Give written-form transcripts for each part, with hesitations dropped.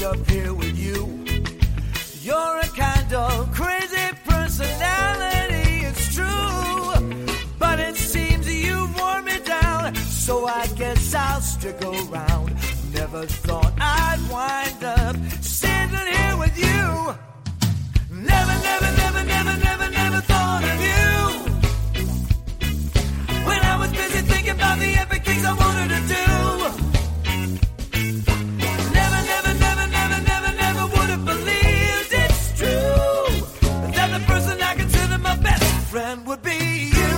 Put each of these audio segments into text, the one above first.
up here with you. You're a kind of crazy personality, it's true. But it seems you've worn me down, so I guess I'll stick around. Never thought I'd wind up sitting here with you. Never, never, never, never, never, never thought of you. When I was busy thinking about the epic things I wanted to do. Never, never, never, never, never, never would have believed it's true that the person I consider my best friend would be you.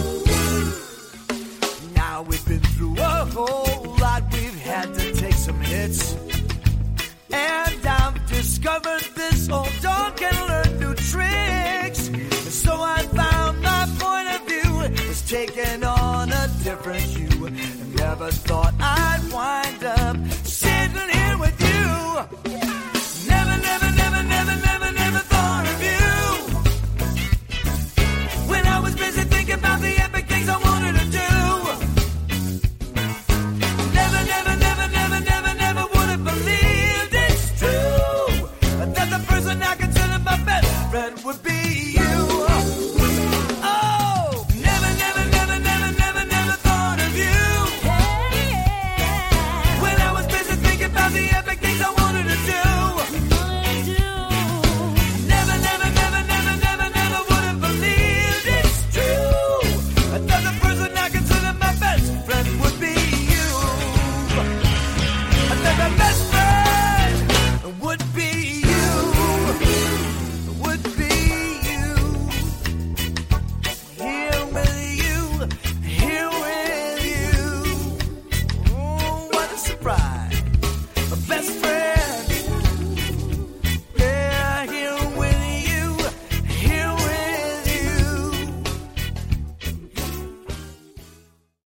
Now we've been through a whole lot, we've had to take some hits. And I've discovered this old dog can learn new tricks. And so I found my point of view is taking on a different hue. And never thought I'd wind